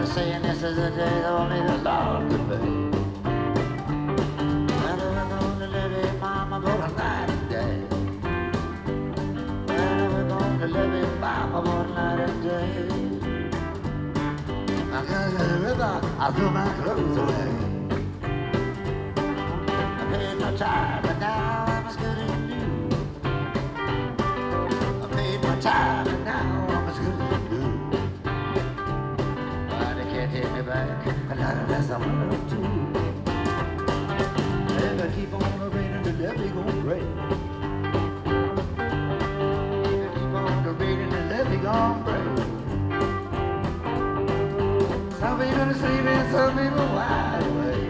saying this is the day that only the Lord could be. Well, we're going to live it, mama, for a night and day. Well, we're going to live it, mama, for a night and day. I got to the river, I threw my clothes away. I paid my time, but now I'm as good as new. I paid my time, and now I'm as good as new. Why they can't take me back, and not unless I want them to. If I keep on raining, the levee gon' break. If I keep on raining, the levee gon' break. Some people sleeping, some people wide awake.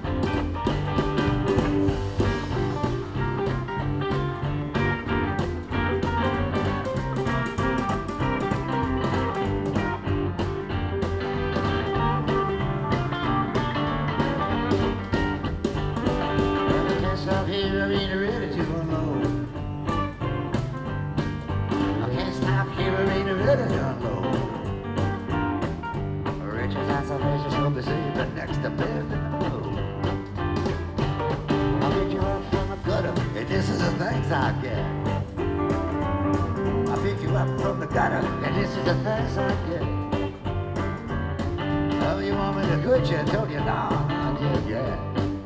Next to bed in the road. I'll pick you up from the gutter, and this is the things I get. I'll pick you up from the gutter, and this is the things I get. Oh, you want me to quit you? I told you, no, not yet, yeah.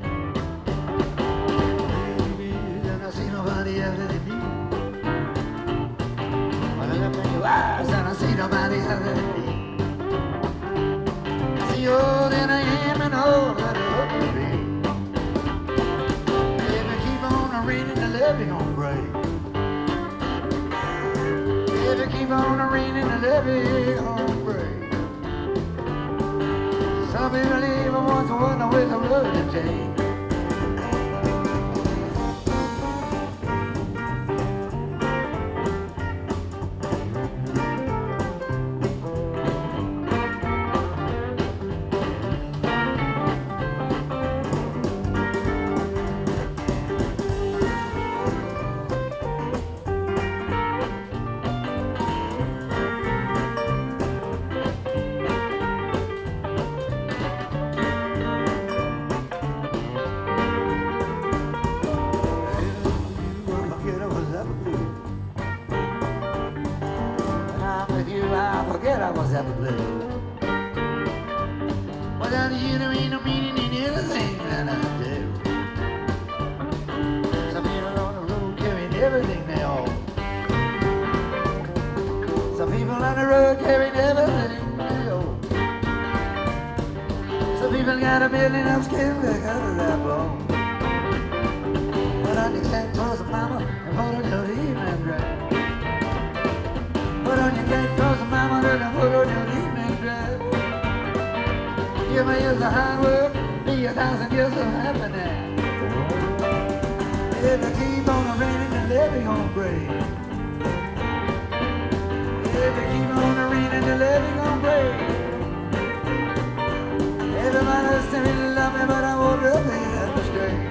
And I see nobody other than me. When I look in your eyes, and I see nobody other than me. I see old and I am and all that I love to be. Baby, keep on raining, the levee gon' break. Baby, keep on raining, the levee gon' break. Some people even once wonder where's the road to take. I was ever blue. Without you, there ain't no meaning in anything that I do. Some people on the road carrying everything they own. Some people on the road carrying everything they own. Some people got a million of skin back out of that bone. Put on your cat clothes, mama, and put on your evening dress. Put on your cat clothes, mama, and put on your evening dress. Give me years of hard work, be 1,000 years of happiness. If I keep on raining, the levee gon' break. If I keep on raining, the levee gon' break. Everybody say they love me, but I won't really understand.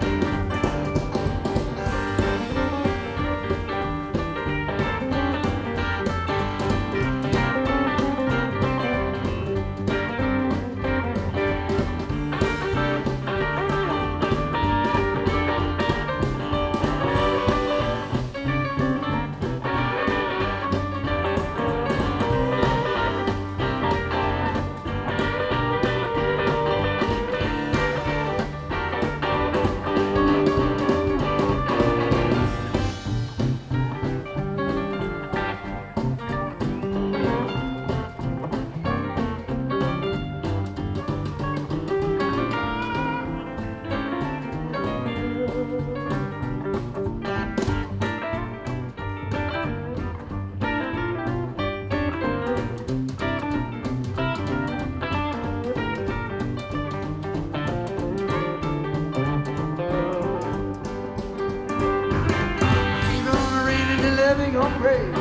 Gon' break.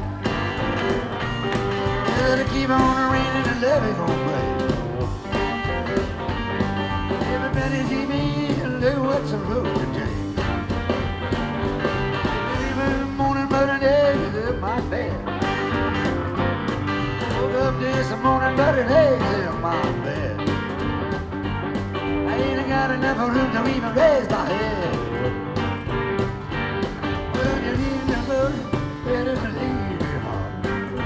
Gotta keep on raining, the levee gon' break. Everybody see me and look what's the road to take. Even in the morning, but I never left my bed. Woke up this morning, but it lays in my bed. I ain't got enough room to even raise my head. When you leave me alone, better to leave me home.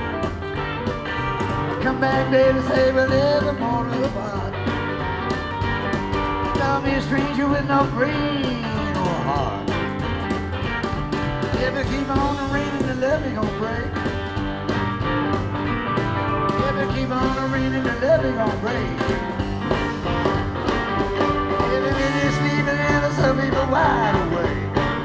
Come back, baby, say we'll never more apart. Don't be a stranger with no brain or heart. If you keep on raining, the levee gon' break. If you keep on raining, the levee gon' break. Every minute sleeping and some people wide awake.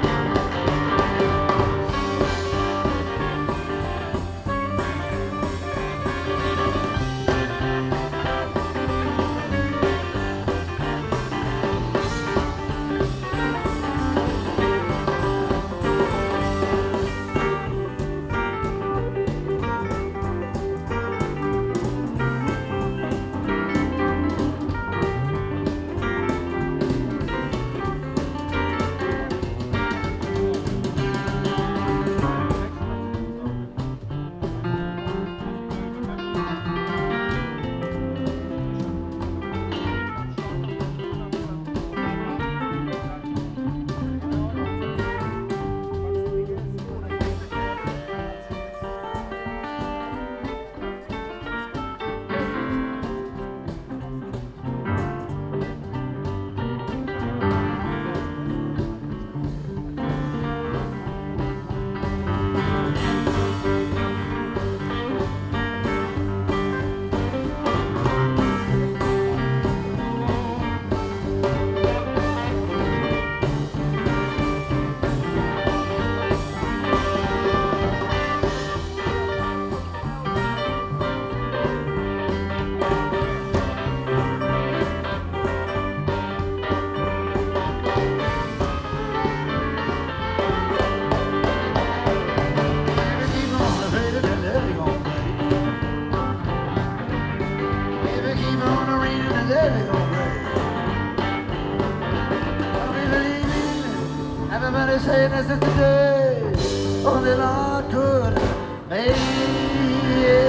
Everybody saying this is the day only Lord could make it.